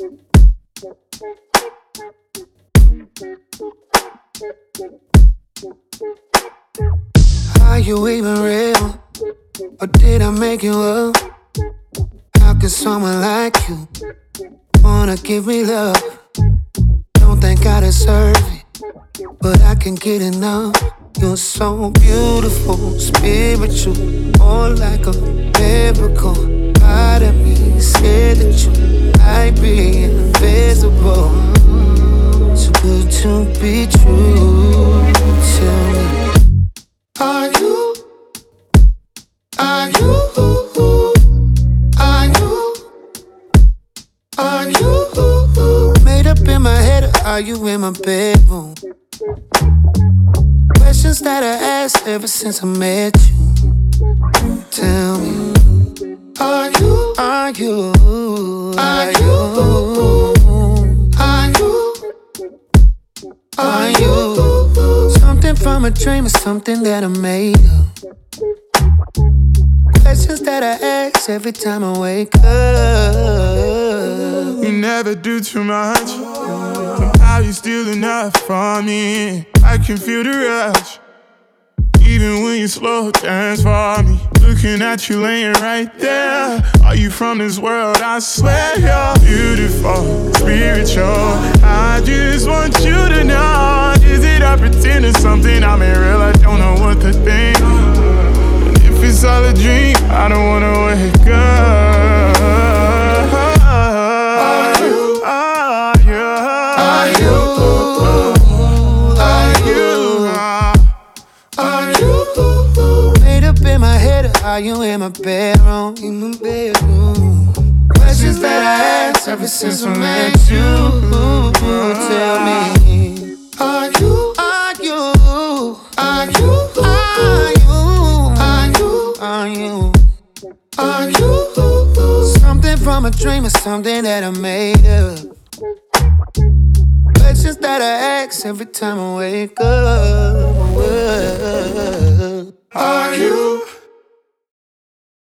Are you even real? Or did I make you up? How can someone like you wanna give me love? Don't think I deserve it, but I can get enough. You're so beautiful, spiritual, more like a miracle. Part of me scared that you might be invisible. Too good to be true. Tell me, are you? Are you? Are you? Are you? Made up in my head, or are you in my bedroom? Questions that I asked ever since I met you. Tell me, are you? Are you? Are you? Are you? Are you? Something from a dream or something that I made up? Questions that I ask every time I wake up. You never do too much. Somehow you still enough for me. I can feel the rush, even when you slow dance for me. Looking at you laying right there. Are you from this world? I swear you're beautiful, spiritual. I just want you to know. Is it I pretend it's something I'm in real? I don't know what to think. And if it's all a dream, I don't wanna wake up. Are you? Are you? Are you? Are you? Made up in my head, or are you in my bedroom? In my bedroom. Questions that I ask ever since I met you. Tell me, are you? Are you? Are you? Are you? Are you? Are you? Are you? Something from a dream or something that I made up? Questions that I ask every time I wake up. Are you?